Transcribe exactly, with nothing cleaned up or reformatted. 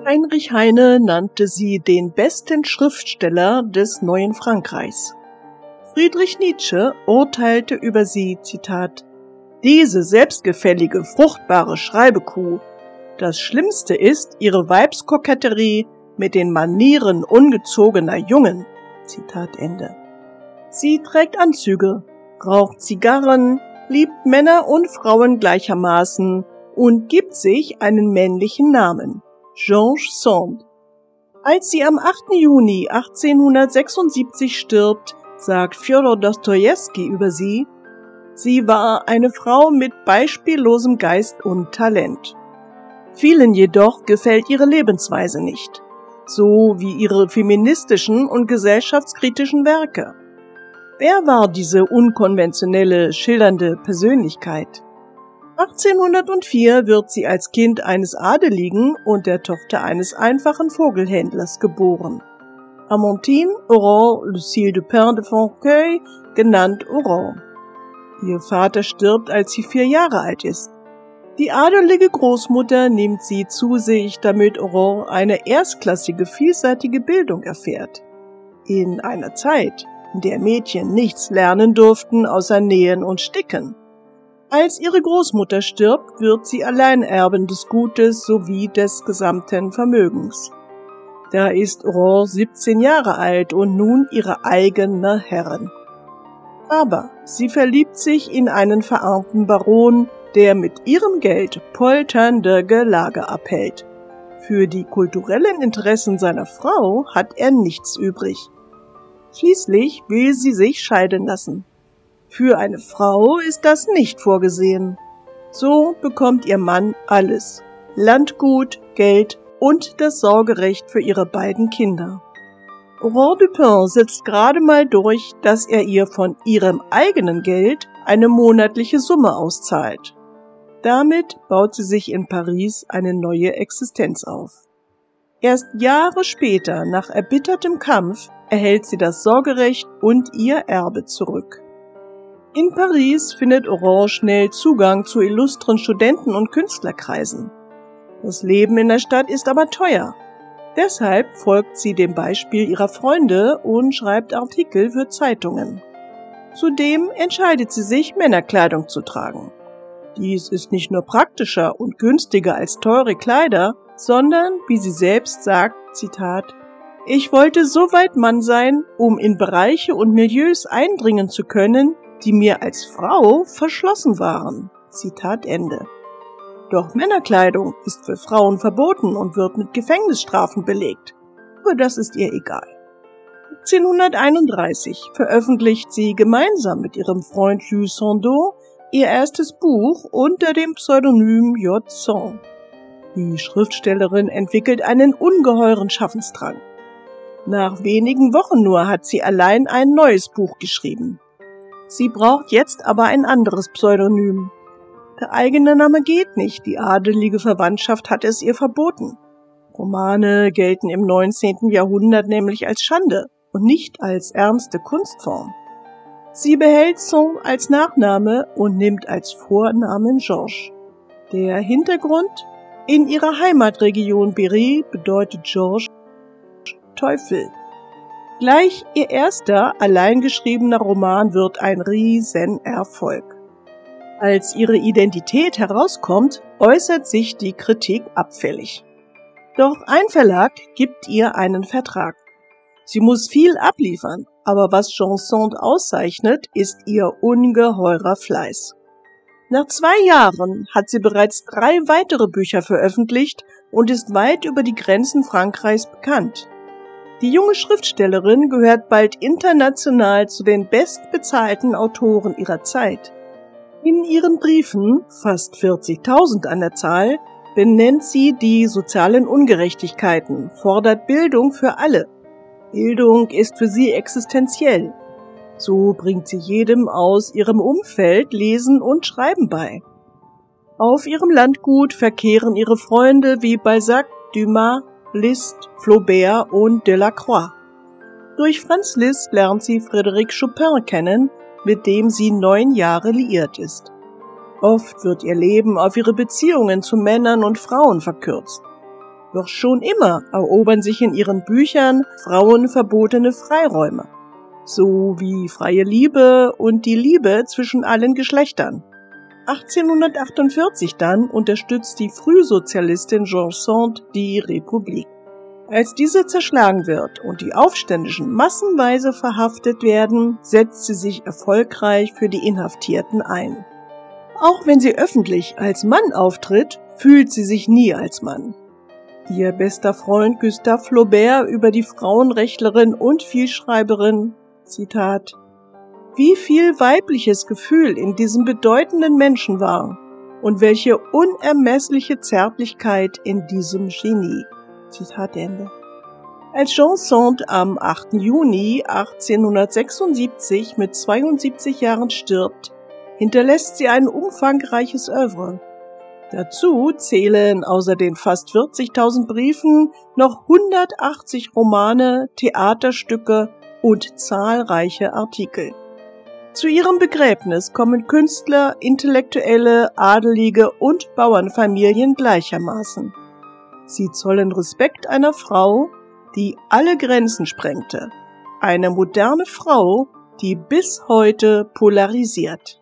Heinrich Heine nannte sie den besten Schriftsteller des neuen Frankreichs. Friedrich Nietzsche urteilte über sie, Zitat, »Diese selbstgefällige, fruchtbare Schreibekuh. Das Schlimmste ist ihre Weibskoketterie mit den Manieren ungezogener Jungen.« Zitat Ende. Sie trägt Anzüge, raucht Zigarren, liebt Männer und Frauen gleichermaßen und gibt sich einen männlichen Namen, Georges Sand. Als sie am achten Juni achtzehnhundertsechsundsiebzig stirbt, sagt Fjodor Dostojewski über sie, sie war eine Frau mit beispiellosem Geist und Talent. Vielen jedoch gefällt ihre Lebensweise nicht, so wie ihre feministischen und gesellschaftskritischen Werke. Wer war diese unkonventionelle, schillernde Persönlichkeit? achtzehnhundertvier wird sie als Kind eines Adeligen und der Tochter eines einfachen Vogelhändlers geboren. Amantine Aurore Lucille Dupin de Fontcueil, genannt Aurore. Ihr Vater stirbt, als sie vier Jahre alt ist. Die adelige Großmutter nimmt sie zu sich, damit Aurore eine erstklassige, vielseitige Bildung erfährt. In einer Zeit, in der Mädchen nichts lernen durften außer Nähen und Sticken. Als ihre Großmutter stirbt, wird sie Alleinerbin des Gutes sowie des gesamten Vermögens. Da ist Aurore siebzehn Jahre alt und nun ihre eigene Herrin. Aber sie verliebt sich in einen verarmten Baron, der mit ihrem Geld polternde Gelage abhält. Für die kulturellen Interessen seiner Frau hat er nichts übrig. Schließlich will sie sich scheiden lassen. Für eine Frau ist das nicht vorgesehen. So bekommt ihr Mann alles: Landgut, Geld und das Sorgerecht für ihre beiden Kinder. Aurore Dupin setzt gerade mal durch, dass er ihr von ihrem eigenen Geld eine monatliche Summe auszahlt. Damit baut sie sich in Paris eine neue Existenz auf. Erst Jahre später, nach erbittertem Kampf, erhält sie das Sorgerecht und ihr Erbe zurück. In Paris findet Aurore schnell Zugang zu illustren Studenten- und Künstlerkreisen. Das Leben in der Stadt ist aber teuer. Deshalb folgt sie dem Beispiel ihrer Freunde und schreibt Artikel für Zeitungen. Zudem entscheidet sie sich, Männerkleidung zu tragen. Dies ist nicht nur praktischer und günstiger als teure Kleider, sondern, wie sie selbst sagt, Zitat, »Ich wollte so weit Mann sein, um in Bereiche und Milieus eindringen zu können, die mir als Frau verschlossen waren.« Zitat Ende. Doch Männerkleidung ist für Frauen verboten und wird mit Gefängnisstrafen belegt. Aber das ist ihr egal. achtzehnhunderteinunddreißig veröffentlicht sie gemeinsam mit ihrem Freund Jules Sandeau ihr erstes Buch unter dem Pseudonym J. Sand. Die Schriftstellerin entwickelt einen ungeheuren Schaffensdrang. Nach wenigen Wochen nur hat sie allein ein neues Buch geschrieben. Sie braucht jetzt aber ein anderes Pseudonym. Der eigene Name geht nicht, die adelige Verwandtschaft hat es ihr verboten. Romane gelten im neunzehnten Jahrhundert nämlich als Schande und nicht als ernste Kunstform. Sie behält Sand als Nachname und nimmt als Vornamen Georges. Der Hintergrund: In ihrer Heimatregion Berry bedeutet Georges Teufel. Gleich ihr erster, allein geschriebener Roman wird ein Riesenerfolg. Als ihre Identität herauskommt, äußert sich die Kritik abfällig. Doch ein Verlag gibt ihr einen Vertrag. Sie muss viel abliefern, aber was Jean Sand auszeichnet, ist ihr ungeheurer Fleiß. Nach zwei Jahren hat sie bereits drei weitere Bücher veröffentlicht und ist weit über die Grenzen Frankreichs bekannt. Die junge Schriftstellerin gehört bald international zu den bestbezahlten Autoren ihrer Zeit. In ihren Briefen, fast vierzigtausend an der Zahl, benennt sie die sozialen Ungerechtigkeiten, fordert Bildung für alle. Bildung ist für sie existenziell. So bringt sie jedem aus ihrem Umfeld Lesen und Schreiben bei. Auf ihrem Landgut verkehren ihre Freunde wie Balzac, Dumas, Liszt, Flaubert und Delacroix. Durch Franz Liszt lernt sie Frédéric Chopin kennen, mit dem sie neun Jahre liiert ist. Oft wird ihr Leben auf ihre Beziehungen zu Männern und Frauen verkürzt. Doch schon immer erobern sich in ihren Büchern Frauen verbotene Freiräume, so wie freie Liebe und die Liebe zwischen allen Geschlechtern. achtzehnhundertachtundvierzig dann unterstützt die Frühsozialistin Jeanne Sand die Republik. Als diese zerschlagen wird und die Aufständischen massenweise verhaftet werden, setzt sie sich erfolgreich für die Inhaftierten ein. Auch wenn sie öffentlich als Mann auftritt, fühlt sie sich nie als Mann. Ihr bester Freund Gustave Flaubert über die Frauenrechtlerin und Vielschreiberin, Zitat, wie viel weibliches Gefühl in diesem bedeutenden Menschen war und welche unermessliche Zärtlichkeit in diesem Genie. Zitat Ende. Als Jeanne Sand am achten Juni achtzehnhundertsechsundsiebzig mit zweiundsiebzig Jahren stirbt, hinterlässt sie ein umfangreiches Œuvre. Dazu zählen außer den fast vierzigtausend Briefen noch hundertachtzig Romane, Theaterstücke und zahlreiche Artikel. Zu ihrem Begräbnis kommen Künstler, Intellektuelle, Adelige und Bauernfamilien gleichermaßen. Sie zollen Respekt einer Frau, die alle Grenzen sprengte. Eine moderne Frau, die bis heute polarisiert.